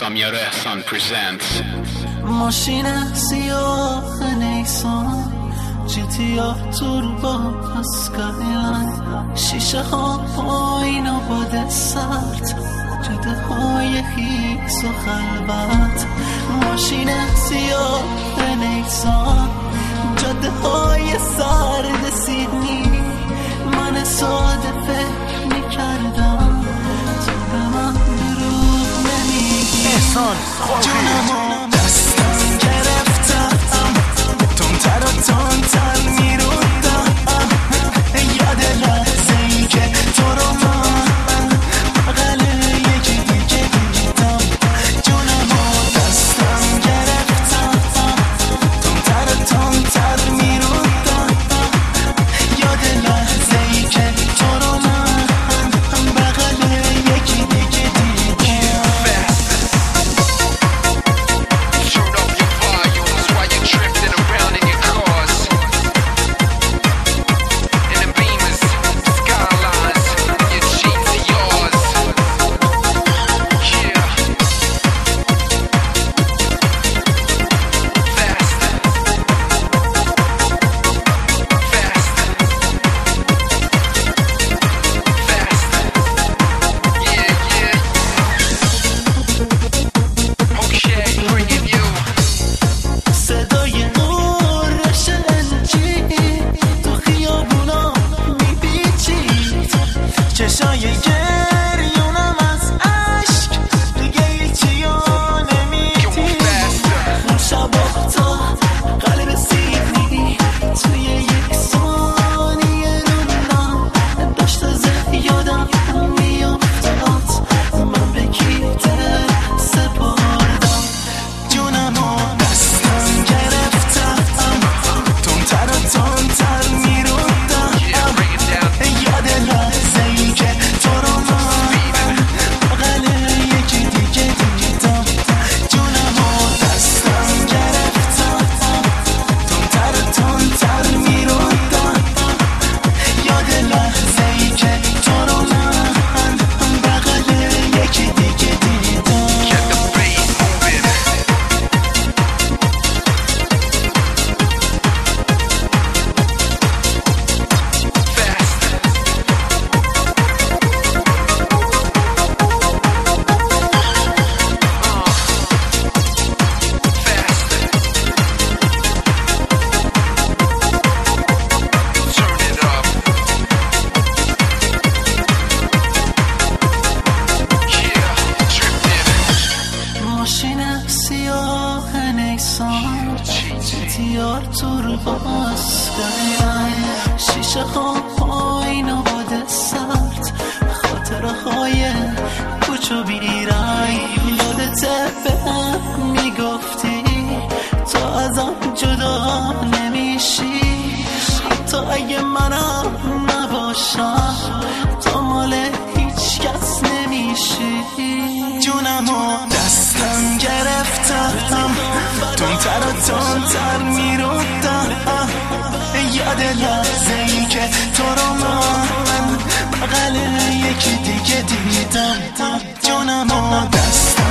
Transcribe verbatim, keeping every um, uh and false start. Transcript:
سامیار احسان پرزنتس. ماشین سیاه نیسان جی تی آر توربو اسکایلاین، شیشه ها پایین و باد سرد، جاده های خیس و خلوت. ماشین سیاه نیسان جاده های سرد سیدنی، من ساده فکر میکردم تو به من دروغ نمیگی. احسان جونمو دستم گرفتم، تندتر و تندتر میرودم، یاد لحظه ای که تو رو من بغل یکی دیگه دیدم. جونمو دستم گرفتم، تندتر و تندتر میرودم، یاد لحظه ای که تو رو من بغل یکی دیگه دیدم. چشای گریونم از عشق دیگه هیچی ها نمیدید. اون شبا تا قلب سیدنی توی یک ثانیه روندم، داشت از یادم میافتاد من به کی دل سپردم. جونمو دستم گرفتم، تندتر و تندتر میرودم، یاد لحظه ای که تو رو من بغل یکی دیگه دیدم. جونمو دستم گرفتم، تندتر و تندتر میرودم، یاد لحظه ای که تو رو من بغل یکی دیگه دیدم. ماشین سیاه نیسان جی تی آر توربو اسکایلاین، شیشه ها پایین و باد سرد، خاطره های کوچ و بیرنگ. یادته بهم میگفتی تو ازم جدا نمیشی، حتی اگه منم نباشم تو مال هیچ کس نمیشی. جونمو دستم گرفتم، تندتر و تندتر میرودم، یاد لحظه ای که تو رو من بغل یکی دیگه دیدم. جونمو دستم